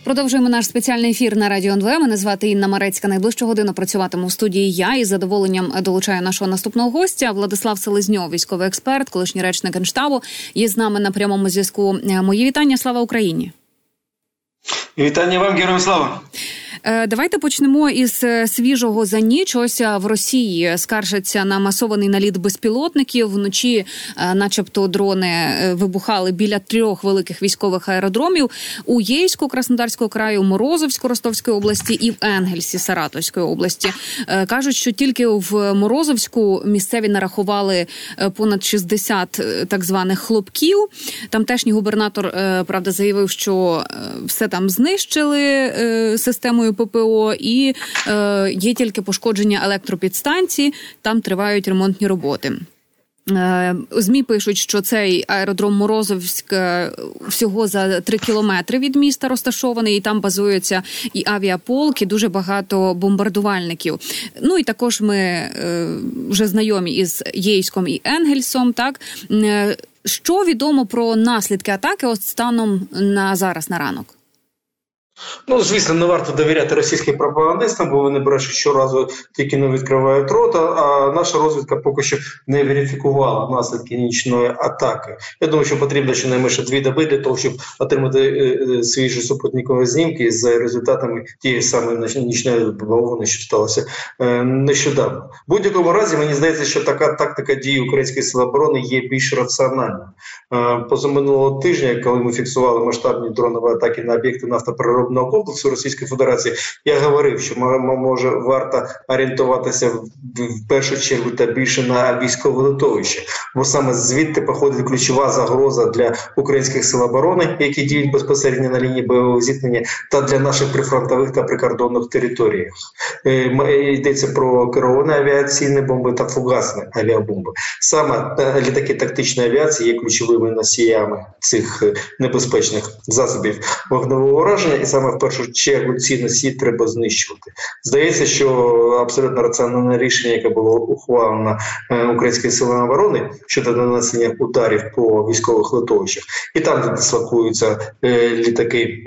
Продовжуємо наш спеціальний ефір на Радіо НВ. Мене звати Інна Марецька. Найближчу годину працюватиму в студії я і з задоволенням долучаю нашого наступного гостя. Владислав Селезньов, військовий експерт, колишній речник Генштабу, є з нами на прямому зв'язку. Мої вітання, слава Україні! Вітання вам, героям слава! Давайте почнемо із свіжого за ніч. Ось в Росії скаржаться на масований наліт безпілотників. Вночі начебто дрони вибухали біля 3 великих військових аеродромів у Єйську Краснодарського краю, Морозовську Ростовської області і в Енгельсі Саратовської області. Кажуть, що тільки в Морозовську місцеві нарахували понад 60 так званих хлопків. Тамтешній губернатор, правда, заявив, що все там знищили системою ППО, і є тільки пошкодження електропідстанцій, там тривають ремонтні роботи. ЗМІ пишуть, що цей аеродром Морозовськ всього за 3 кілометри від міста розташований, і там базується і авіаполк, і дуже багато бомбардувальників. Ну і також ми вже знайомі із Єйськом і Енгельсом, так? Що відомо про наслідки атаки от станом на зараз, на ранок? Ну, звісно, не варто довіряти російським пропагандистам, бо вони брешуть щоразу, тільки не відкривають рота, а наша розвідка поки що не верифікувала наслідки нічної атаки. Я думаю, що потрібно щонайменше 2 доби для того, щоб отримати свіжі супутникові знімки з результатами тієї самої нічної бавовни, що сталося нещодавно. В будь-якому разі, мені здається, що така тактика дії української сили оборони є більш раціональною. Позаминулого тижня, коли ми фіксували масштабні дронові атаки на об'єкти нафтопереробного комплексу Російської Федерації, я говорив, що може варто орієнтуватися в першу чергу та більше на військове литовище, бо саме звідти походить ключова загроза для українських сил оборони, які діють безпосередньо на лінії бойового зіткнення, та для наших прифронтових та прикордонних територіях. Йдеться про керовані авіаційні бомби та фугасні авіабомби. Саме літаки тактичної авіації є ключовими носіями цих небезпечних засобів вогневого ураження, і саме в першу чергу ці носії треба знищувати. Здається, що абсолютно раціональне рішення, яке було ухвалено українськими силами оборони щодо нанесення ударів по військових литовищах, і там, де дислокуються літаки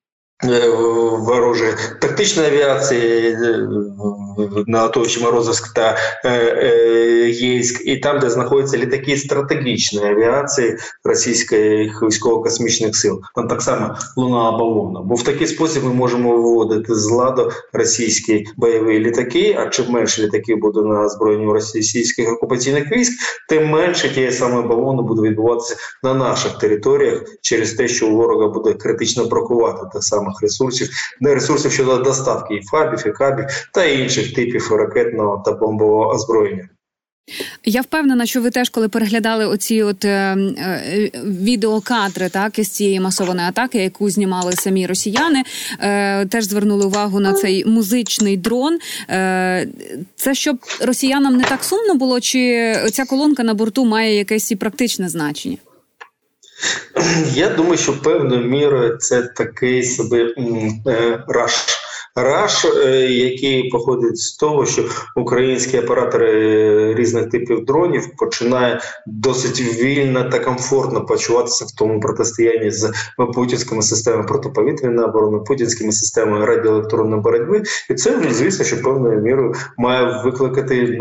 ворожої тактичної авіації на литовищі Морозовськ та Єйськ, і там, де знаходяться літаки стратегічної авіації російських військово-космічних сил. Там так само лунала бавовна. Бо в такий спосіб ми можемо виводити з ладу російські бойові літаки, а чим менше літаків буде на озброєнні російських окупаційних військ, тим менше тієї самої бавовни буде відбуватися на наших територіях через те, що у ворога буде критично бракувати тих самих ресурсів щодо доставки і ФАБів, і КАБів та інших типів ракетного та бомбового озброєння. Я впевнена, що ви теж, коли переглядали оці відеокадри, так, із цієї масованої атаки, яку знімали самі росіяни, теж звернули увагу на цей музичний дрон. Це щоб росіянам не так сумно було, чи ця колонка на борту має якесь і практичне значення? Я думаю, що певною мірою це такий собі раш, який походить з того, що українські оператори різних типів дронів починають досить вільно та комфортно почуватися в тому протистоянні з путінськими системами протиповітряної оборони, путінськими системами радіоелектронної боротьби. І це, звісно, що певною мірою має викликати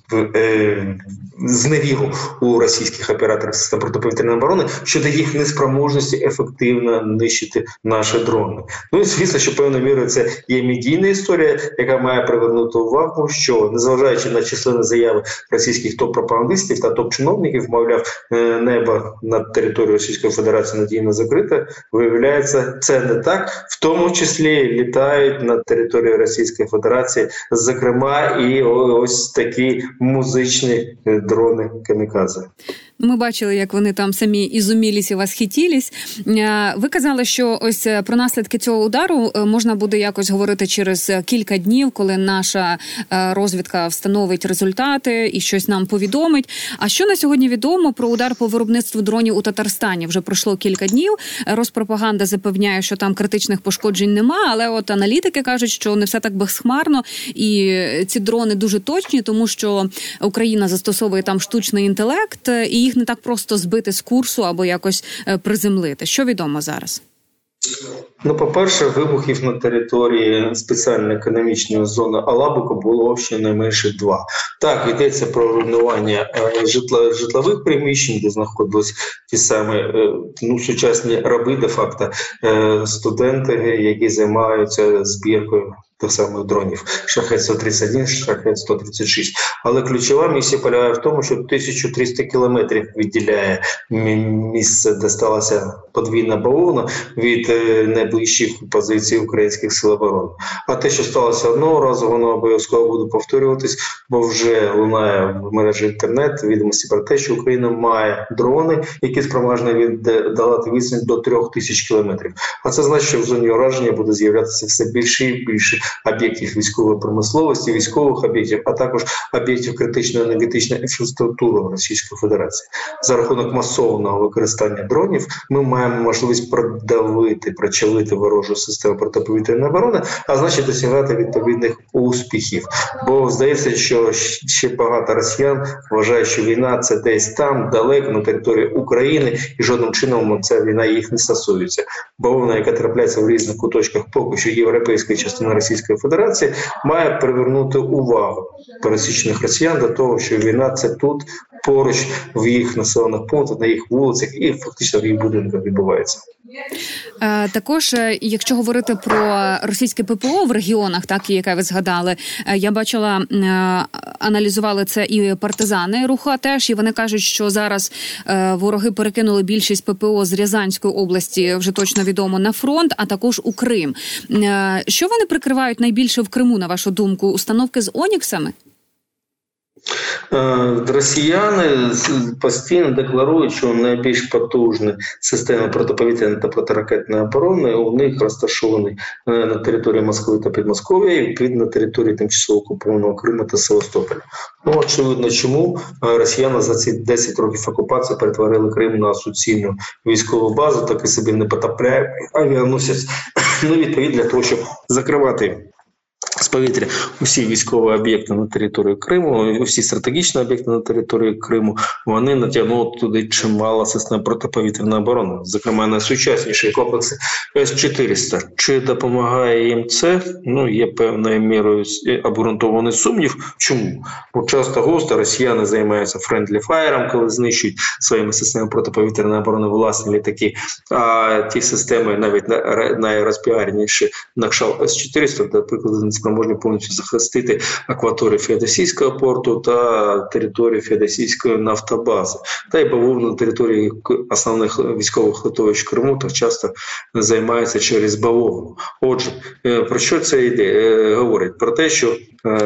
зневіру у російських операторів систем протиповітряної оборони щодо їх неспроможності ефективно нищити наші дрони. Ну і звісно, що певною мірою це є медійна історія, яка має привернути увагу, що, незважаючи на численні заяви російських топ-пропагандистів та топ-чиновників, мовляв, небо над територією Російської Федерації надійно закрите, виявляється, це не так. В тому числі літають над територією Російської Федерації, зокрема, і ось такі музичні дрони камікадзе. Ми бачили, як вони там самі ізумілись і восхитілись. Ви казали, що ось про наслідки цього удару можна буде якось говорити через кілька днів, коли наша розвідка встановить результати і щось нам повідомить. А що на сьогодні відомо про удар по виробництву дронів у Татарстані? Вже пройшло кілька днів. Розпропаганда запевняє, що там критичних пошкоджень нема, але от аналітики кажуть, що не все так безхмарно, і ці дрони дуже точні, тому що Україна застосовує там штучний інтелект, і їх не так просто збити з курсу або якось приземлити. Що відомо зараз? Ну, по-перше, вибухів на території спеціальної економічної зони Алабука було щонайменше 2. Так, йдеться про руйнування житлових приміщень, де знаходились ті самі сучасні раби, де-факто, студенти, які займаються збіркою тих самих дронів Шахед-131, Шахед-136. Але ключова місія полягає в тому, що 1300 кілометрів відділяє місце, де сталася подвійна бавовна, від найближчих позицій українських сил оборони. А те, що сталося одного разу, воно обов'язково буде повторюватись, бо вже лунає в мережі інтернет відомості про те, що Україна має дрони, які спроможні віддалати відстань до 3000 кілометрів. А це значить, що в зоні ураження буде з'являтися все більше і більше об'єктів військової промисловості, військових об'єктів, а також об'єктів критичної енергетичної інфраструктури Російської Федерації. За рахунок масованого використання дронів ми маємо можливість прочавити ворожу систему протиповітряної оборони, а значить досягати відповідних успіхів. Бо здається, що ще багато росіян вважають, що війна – це десь там, далеко, на території України, і жодним чином ця війна їх не стосується. Бавовна, яка трапляється в різних куточках поки що європейської частини Російської Федерації, має привернути увагу пересічних росіян до того, що війна – це тут, поруч, в їх населених пунктах, на їх вулицях і фактично в їх будинках відбувається. Також, якщо говорити про російське ППО в регіонах, так, яке ви згадали, я бачила, аналізували це і партизани руху теж, і вони кажуть, що зараз вороги перекинули більшість ППО з Рязанської області, вже точно відомо, на фронт, а також у Крим. Що вони прикривають найбільше в Криму, на вашу думку? Установки з «Оніксами»? Росіяни постійно декларують, що найбільш потужні системи протиповітряної та протиракетної оборони у них розташовані на території Москви та Підмосков'я і відповідно на території тимчасово окупованого Криму та Севастополя. Очевидно, чому росіяни за ці 10 років окупації перетворили Крим на суцільну військову базу, так і собі не потопляють авіаносець, відповідно для того, щоб закривати з повітря усі військові об'єкти на території Криму, усі стратегічні об'єкти на території Криму, вони натягнули туди чимало систем протиповітряної оборони, зокрема найсучасніші комплекси С-400. Чи допомагає їм це? Є певною мірою обґрунтований сумнів. Чому? Бо часто густо росіяни займаються френдлі фаєром, коли знищують своїми системами протиповітряної оборони власні літаки, а ті системи, навіть найрозпіарніші, на кшталт С-400, наприклад, не спроможні повністю захистити акваторію Феодосійського порту та територію Феодосійської нафтобази. Та й бавовна на території основних військових литовищ Криму так часто займається через бавовну. Отже, про що це йде? Говорить про те, що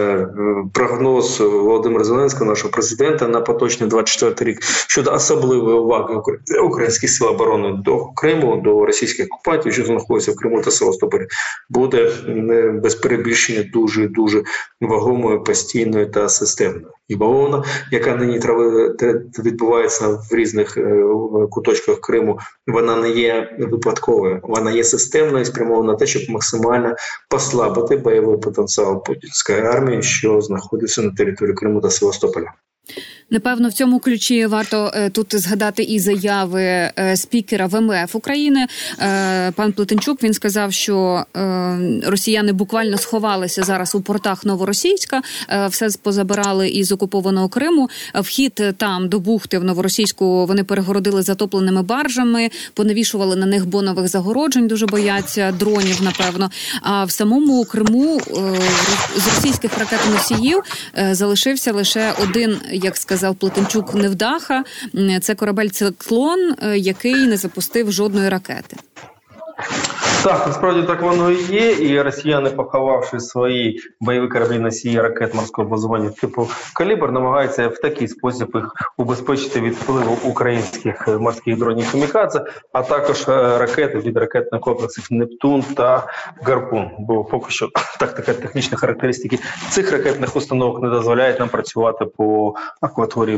прогноз Володимира Зеленського, нашого президента, на поточний 24 рік щодо особливої уваги українських сил оборони до Криму, до російських окупантів, що знаходяться в Криму та Севастополі, буде без перебільшення дуже вагомою, постійною та системною. І бавовна, яка нині відбувається в різних куточках Криму, вона не є випадковою, вона є системною і спрямована на те, щоб максимально послабити бойовий потенціал путінської армії, що знаходиться на території Криму та Севастополя. Напевно, в цьому ключі варто тут згадати і заяви спікера ВМФ України. Пан Плетенчук, він сказав, що росіяни буквально сховалися зараз у портах Новоросійська, все позабирали із окупованого Криму. Вхід там до бухти в Новоросійську вони перегородили затопленими баржами, понавішували на них бонових загороджень, дуже бояться дронів, напевно. А в самому Криму з російських ракет-носіїв залишився лише один, як сказав Плетенчук, невдаха. Це корабель «Циклон», який не запустив жодної ракети. Так, насправді так воно і є, і росіяни, поховавши свої бойові кораблі носії ракет морського базування типу «Калібр», намагаються в такий спосіб їх убезпечити від впливу українських морських дронів «Камікадзе», а також ракети від ракетних комплексів «Нептун» та «Гарпун». Бо поки що така технічні характеристики цих ракетних установок не дозволяють нам працювати по акваторії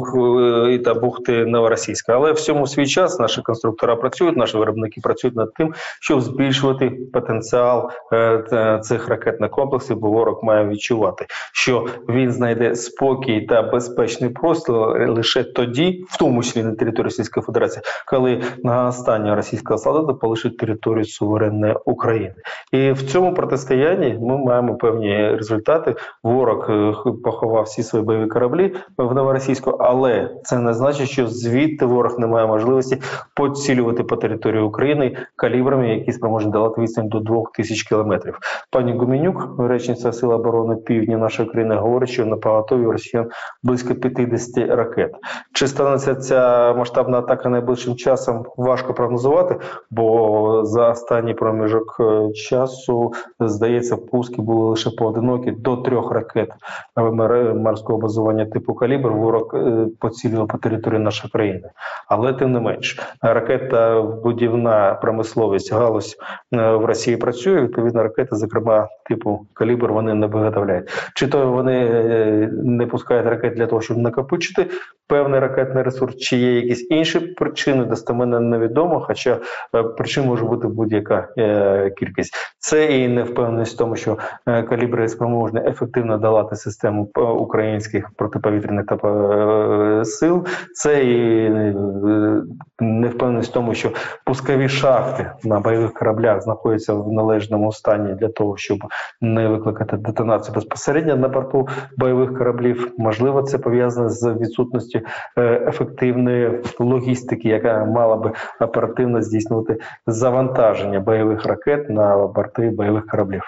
бухти Новоросійська. Але в цьому свій час наші конструктори працюють, наші виробники працюють над тим, тим, щоб збільшувати потенціал цих ракетних комплексів, бо ворог має відчувати, що він знайде спокій та безпечний простір лише тоді, в тому числі на території Російської Федерації, коли на останнього російського солдата полишить територію суверенної України. І в цьому протистоянні ми маємо певні результати. Ворог поховав всі свої бойові кораблі в Новоросійську, але це не значить, що звідти ворог не має можливості поцілювати по території України калібрами, які спроможні долати відстань до 2000 кілометрів. Пані Гуменюк, речниця Сил оборони Півдня нашої країни, говорить, що на поготові у росіян близько 50 ракет. Чи станеться ця масштабна атака найближчим часом, важко прогнозувати, бо за останній проміжок часу, здається, пуски були лише поодинокі, до 3 ракет морського базування типу «Калібр» ворог поцілював по території нашої країни. Але тим не менш, ракета-будівна промисловість, галузь в Росії працює, відповідно ракети, зокрема типу «Калібр», вони не виготовляють. Чи то вони не пускають ракет для того, щоб накопичити певний ракетний ресурс, чи є якісь інші причини, достеменно невідомо, хоча причин може бути будь-яка кількість. Це і невпевненість в тому, що калібри спроможні ефективно долати систему українських протиповітряних сил. Це і невпевненість в тому, що пускові шахти на бойових кораблях знаходяться в належному стані для того, щоб не викликати детонацію безпосередньо на борту бойових кораблів. Можливо, це пов'язано з відсутністю ефективної логістики, яка мала би оперативно здійснювати завантаження бойових ракет на борти бойових кораблів.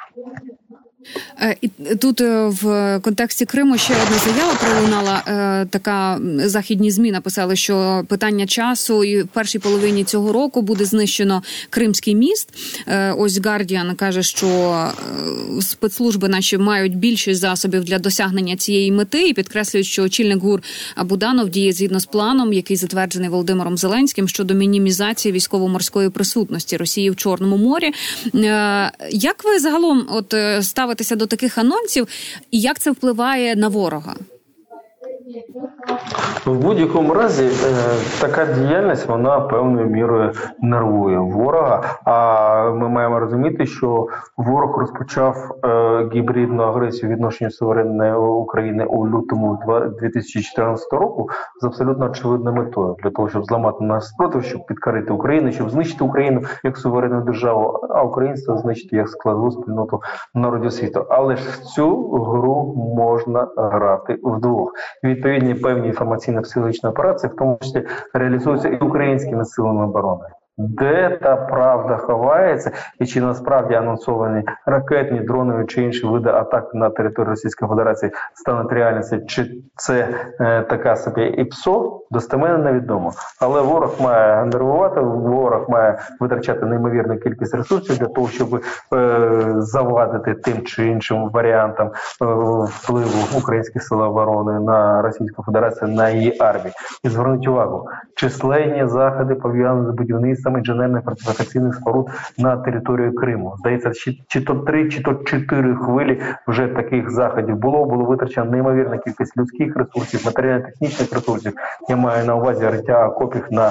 І тут в контексті Криму ще одна заява пролунала. Така західні ЗМІ написали, що питання часу і в першій половині цього року буде знищено Кримський міст. Ось Guardian каже, що спецслужби наші мають більшість засобів для досягнення цієї мети і підкреслюють, що очільник ГУР Буданов діє згідно з планом, який затверджений Володимиром Зеленським щодо мінімізації військово-морської присутності Росії в Чорному морі. Як ви загалом ставитеся до таких анонсів і як це впливає на ворога? В будь-якому разі така діяльність, вона певною мірою нервує ворога. А ми маємо розуміти, що ворог розпочав гібридну агресію відношенню суверенної України у лютому 2014 року з абсолютно очевидною метою. Для того, щоб зламати наш спротив, щоб підкорити Україну, щоб знищити Україну як суверенну державу, а українство знищити як складову спільноту народів світу. Але ж в цю гру можна грати вдвох. Відповідні певні інформаційно-психологічні операції, в тому числі реалізуються і українськими силами оборони. Де та правда ховається, і чи насправді анонсовані ракетні, дронові чи інші види атак на територію Російської Федерації стануть реальністю, чи це така собі ІПСО, достеменно невідомо. Але ворог має нервувати, ворог має витрачати неймовірну кількість ресурсів для того, щоб завадити тим чи іншим варіантам впливу українських сил оборони на Російську Федерацію, на її армію. І зверніть увагу, численні заходи пов'язані з будівництвом інженерних фортифікаційних споруд на територію Криму. Здається, чи то 3, чи то 4 хвилі вже таких заходів було витрачено неймовірна кількість людських ресурсів, матеріально-технічних ресурсів. Я маю на увазі риття окопів на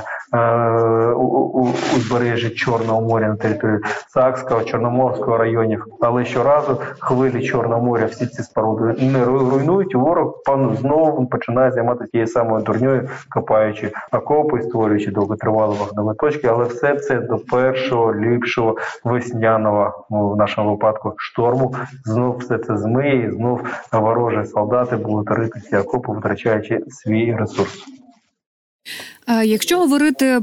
узбережжі Чорного моря на території Саакського, Чорноморського районів. Але щоразу хвилі Чорного моря всі ці споруди не руйнують, ворог знову починає займатися тією самою дурньою, копаючи окопи, створюючи довготривалі вогневі точки, але все це до першого, ліпшого, весняного, в нашому випадку, шторму. Знов все це змиє, і знов ворожі солдати будуть рити ці окопи, витрачаючи свій ресурс. Якщо говорити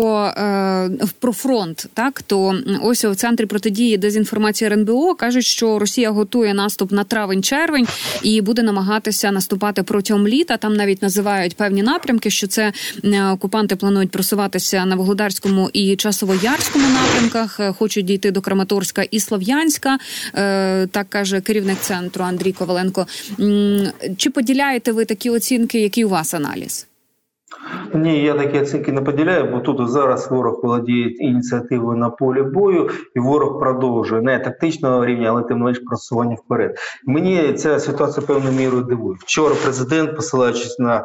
про фронт, так, то ось у Центрі протидії дезінформації РНБО кажуть, що Росія готує наступ на травень-червень і буде намагатися наступати протягом літа. Там навіть називають певні напрямки, що це окупанти планують просуватися на Вугледарському і Часово-Ярському напрямках, хочуть дійти до Краматорська і Слов'янська, так каже керівник центру Андрій Коваленко. Чи поділяєте ви такі оцінки, який у вас аналіз? Ні, я такі оцінки не поділяю, бо тут зараз ворог володіє ініціативою на полі бою, і ворог продовжує не тактичного рівня, але тим не менш просування вперед. Мені ця ситуація певною мірою дивує. Вчора президент, посилаючись на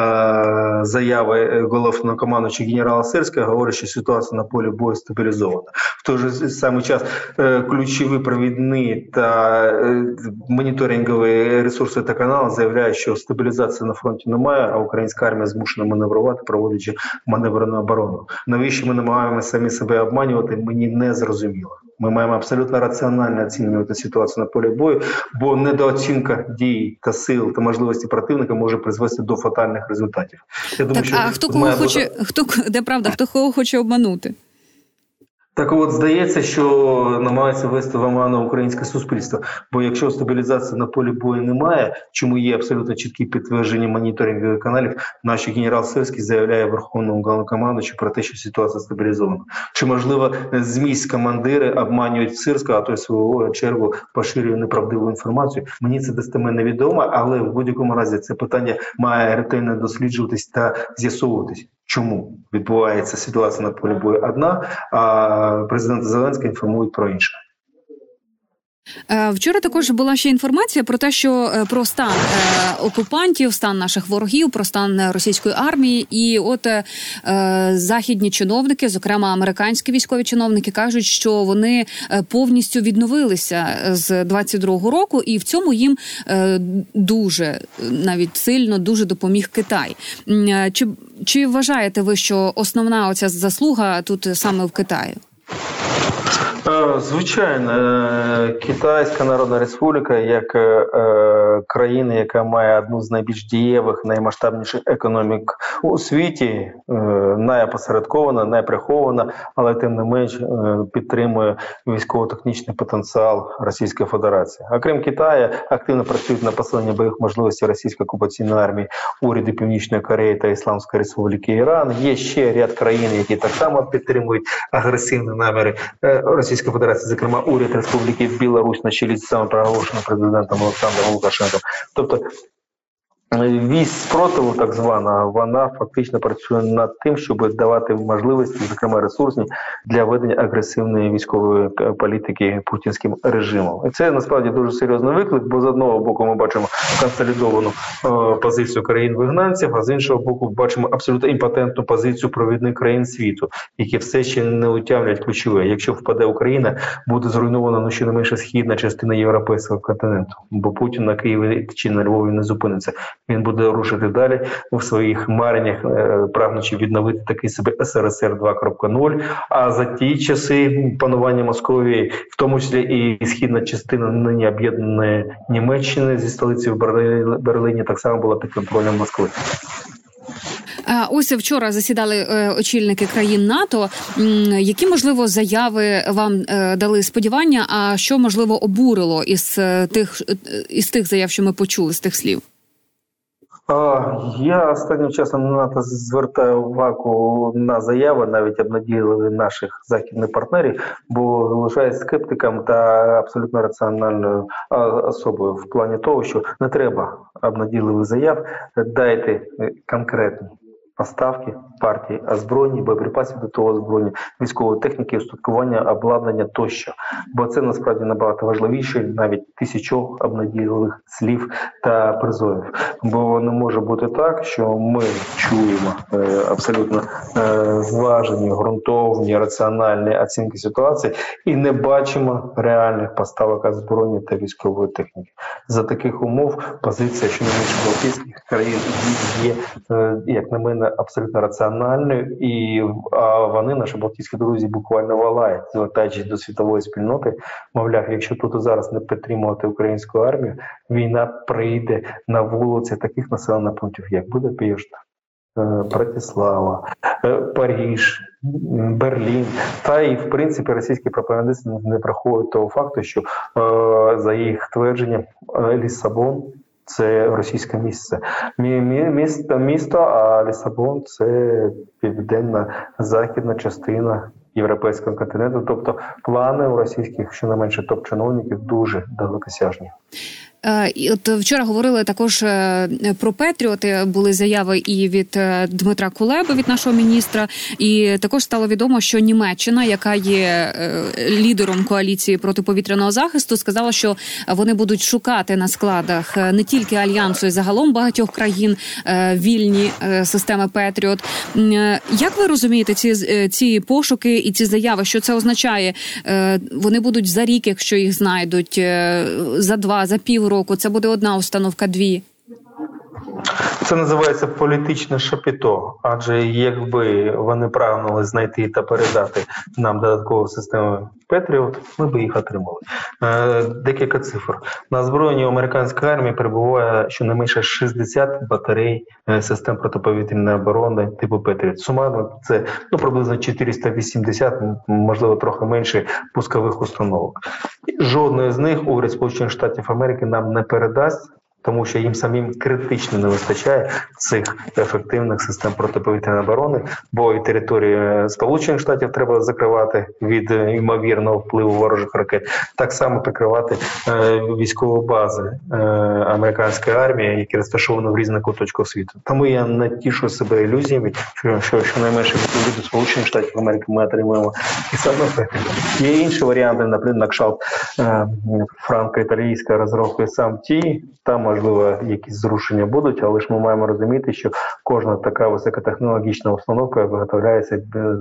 заяви головнокомандуючого генерала Сирського, говорить, що ситуація на полі бою стабілізована. В той же самий час ключові провідні та моніторингові ресурси та канали заявляють, що стабілізації на фронті немає, а українська армія змушена маневрувати, проводячи маневрену оборону. Навіщо ми намагаємося самі себе обманювати, мені не зрозуміло. Ми маємо абсолютно раціонально оцінювати ситуацію на полі бою, бо недооцінка дій та сил та можливості противника може призвести до фатальних результатів. Я думаю, так, а хто кого хоче обманути? Так от, здається, що намагається ввести в оману українське суспільство. Бо якщо стабілізації на полі бою немає, чому є абсолютно чіткі підтвердження моніторингових каналів, наш генерал Сирський заявляє Верховному Головнокомандуючому про те, що ситуація стабілізована. Чи, можливо, з місць командири обманюють Сирського, а той в свою чергу поширює неправдиву інформацію? Мені це достеменно невідомо, але в будь-якому разі це питання має ретельно досліджуватись та з'ясовуватись. Чому відбувається ситуація на полі бою одна, а президент Зеленський інформує про інше? Вчора також була ще інформація про те, що про стан окупантів, стан наших ворогів, про стан російської армії. І от західні чиновники, зокрема американські військові чиновники, кажуть, що вони повністю відновилися з 22-го року, і в цьому їм дуже, навіть сильно, дуже допоміг Китай. Чи вважаєте ви, що основна оця заслуга тут саме в Китаї? Звичайно, Китайська Народна Республіка, як країна, яка має одну з найбільш дієвих, наймасштабніших економік у світі, найопосередкована, найприхована, але тим не менш підтримує військово-технічний потенціал Російської Федерації. Окрім Китаю, активно працюють на посилення бойових можливостей російської окупаційної армії уряди Північної Кореї та Ісламської Республіки Іран. Є ще ряд країн, які так само підтримують агресивні наміри Російської Федерації, зокрема уряд Республіки Білорусь на чолі з самопроголошеним президентом Олександром Лукашенком. Тобто вісь спротиву, так звана, вона фактично працює над тим, щоб давати можливості, зокрема ресурсні, для ведення агресивної військової політики путінським режимом. І це насправді дуже серйозний виклик, бо з одного боку ми бачимо консолідовану позицію країн-вигнанців, а з іншого боку бачимо абсолютно імпотентну позицію провідних країн світу, які все ще не утямлять ключове. Якщо впаде Україна, буде зруйнована щонайменше східна частина європейського континенту, бо Путін на Києві чи на Львові не зупиниться. Він буде рушити далі у своїх мареннях, прагнучи відновити такий собі СРСР 2.0. А за ті часи панування Московії, в тому числі і східна частина нині об'єднаної Німеччини зі столицею в Берліні, так само була під контролем Москви. Ось вчора засідали очільники країн НАТО. Які, можливо, заяви вам дали сподівання, а що, можливо, обурило із тих заяв, що ми почули, з тих слів? Я останнім часом на НАТО звертаю увагу на заяви, навіть обнадійливі наших західних партнерів, бо залишаюсь скептиком та абсолютно раціональною особою в плані того, що не треба обнадійливих заяв, дайте конкретні поставки партії озброєння, боєприпасів до того озброєння, військової техніки, устаткування, обладнання тощо. Бо це насправді набагато важливіше навіть тисячок обнадійливих слів та призовів. Бо не може бути так, що ми чуємо абсолютно зважені, ґрунтовні, раціональні оцінки ситуації і не бачимо реальних поставок озброєння та військової техніки. За таких умов позиція щонайменше балтійських країн є, як на мене, абсолютно раціональною, і вони, наші балтійські друзі, буквально волають, звертаючись до світової спільноти, мовляв, якщо тут і зараз не підтримувати українську армію, війна прийде на вулиці таких населених пунктів, як Будапешт, Братислава, Париж, Берлін. Та і, в принципі, російські пропагандисти не приховують того факту, що, за їх твердженням, Лісабон – це російське місце. Місто, а Лісабон – це південно-західна частина європейського континенту. Тобто плани у російських, щонайменше топ-чиновників, дуже далекосяжні. І от вчора говорили також про Петріоти, були заяви і від Дмитра Кулеби, від нашого міністра, і також стало відомо, що Німеччина, яка є лідером коаліції протиповітряного захисту, сказала, що вони будуть шукати на складах не тільки Альянсу, і загалом багатьох країн вільні системи Петріот. Як ви розумієте ці пошуки і ці заяви? Що це означає? Вони будуть за рік, якщо їх знайдуть, за 2, за півроку. Це буде одна установка, 2. Це називається політичне шапіто, адже якби вони прагнули знайти та передати нам додаткову систему Петріот, ми б їх отримали. Декілька цифр. На озброєнні американської армії перебуває щонайменше 60 батарей систем протиповітряної оборони типу Петріот. Сумарно це приблизно 480, можливо трохи менше пускових установок. Жодної з них уряд Сполучених Штатів Америки нам не передасть, тому що їм самим критично не вистачає цих ефективних систем протиповітряної оборони, бо і територію Сполучених Штатів треба закривати від ймовірного впливу ворожих ракет, так само прикривати військові бази американської армії, які розташовані в різних куточках світу. Тому я не тішу себе ілюзіями, що найменше від Сполучених Штатів Америки ми отримуємо і саме Петріот. Є інші варіанти, наприклад, на кшталт франко-італійська розробка САМ-Ті, там можливо, якісь зрушення будуть, але ж ми маємо розуміти, що кожна така високотехнологічна установка виготовляється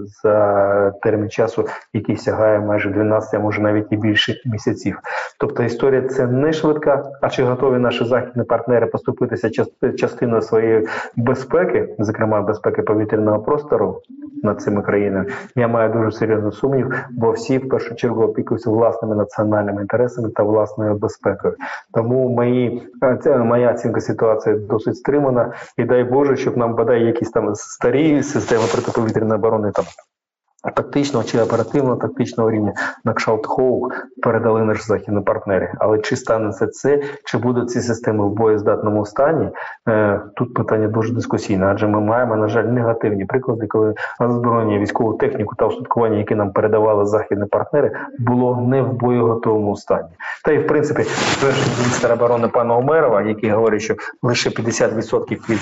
за термін часу, який сягає майже 12, а може навіть і більше місяців. Тобто історія це не швидка, а чи готові наші західні партнери поступитися частиною своєї безпеки, зокрема безпеки повітряного простору над цими країнами, я маю дуже серйозний сумнів, бо всі в першу чергу опікуються власними національними інтересами та власною безпекою. Тому моя оцінка ситуації досить стримана, і дай Боже, щоб нам бодай якісь там старі системи протиповітряної оборони там тактичного чи оперативно-тактичного рівня на кшталт Хоук передали наші західні партнери. Але чи станеться це, чи будуть ці системи в боєздатному стані, тут питання дуже дискусійне, адже ми маємо, на жаль, негативні приклади, коли озброєння, військову техніку та устаткування, які нам передавали західні партнери, було не в боєготовому стані. Та і, в принципі, перший міністр оборони пана Умерова, який говорить, що лише 50% від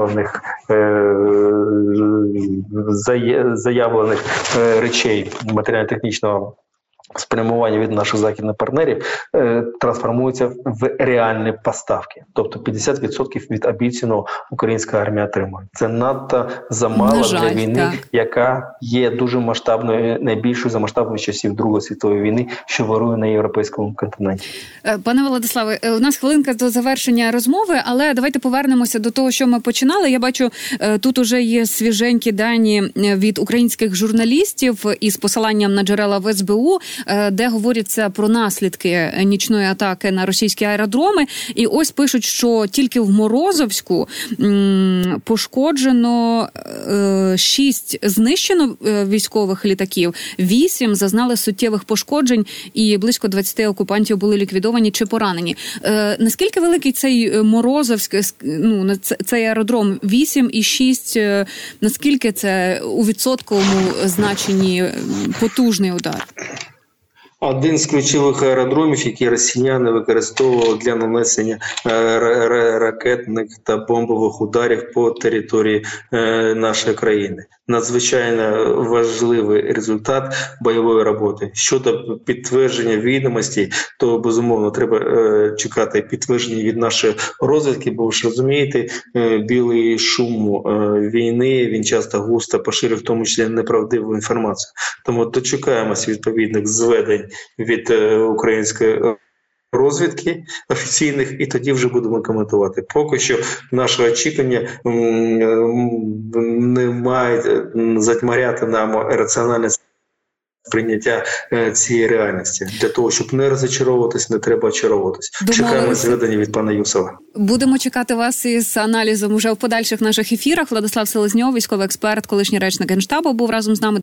заявлених речей матеріально-технічного спрямування від наших західних партнерів трансформуються в реальні поставки. Тобто 50% від обіцяного українська армія отримує. Це надто замало для війни, так, яка є дуже масштабною, найбільшою за масштабами часів Другої світової війни, що вирує на європейському континенті. Пане Владиславе, у нас хвилинка до завершення розмови, але давайте повернемося до того, що ми починали. Я бачу, тут уже є свіженькі дані від українських журналістів із посиланням на джерела в СБУ, де говориться про наслідки нічної атаки на російські аеродроми. І ось пишуть, що тільки в Морозовську пошкоджено 6 знищено військових літаків, 8 зазнали суттєвих пошкоджень і близько 20 окупантів були ліквідовані чи поранені. Наскільки великий цей Морозовський, цей аеродром? 8 і 6, наскільки це у відсотковому значенні потужний удар? Один з ключових аеродромів, які росіяни використовували для нанесення ракетних та бомбових ударів по території нашої країни. Надзвичайно важливий результат бойової роботи. Щодо підтвердження відомостей, то, безумовно, треба чекати підтвердження від нашої розвідки, бо ви ж розумієте, білий шум війни, він часто густо поширює, в тому числі неправдиву інформацію. Тому дочекаємось відповідних зведень від української розвідки офіційних, і тоді вже будемо коментувати. Поки що наше очікування не має затьмаряти нам раціональне сприйняття цієї реальності. Для того, щоб не розчаровуватись, не треба очаровуватись. Чекаємо зведення від пана Юсова. Будемо чекати вас із аналізом уже в подальших наших ефірах. Владислав Селезньов, військовий експерт, колишній речник Генштабу, був разом з нами.